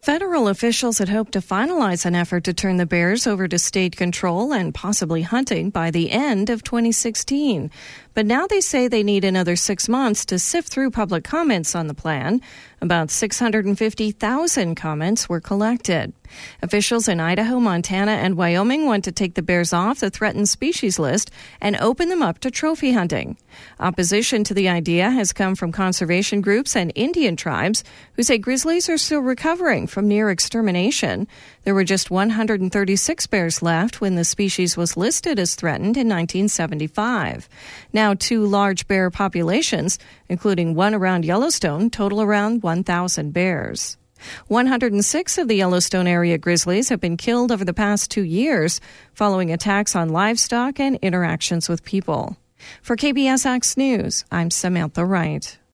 Federal officials had hoped to finalize an effort to turn the bears over to state control and possibly hunting by the end of 2016. But now they say they need another 6 months to sift through public comments on the plan. About 650,000 comments were collected. Officials in Idaho, Montana, and Wyoming want to take the bears off the threatened species list and open them up to trophy hunting. Opposition to the idea has come from conservation groups and Indian tribes who say grizzlies are still recovering from near extermination. There were just 136 bears left when the species was listed as threatened in 1975. Now, 2 large bear populations, including one around Yellowstone, total around 1,000 bears. 106 of the Yellowstone area grizzlies have been killed over the past 2 years following attacks on livestock and interactions with people. For KBSX News, I'm Samantha Wright.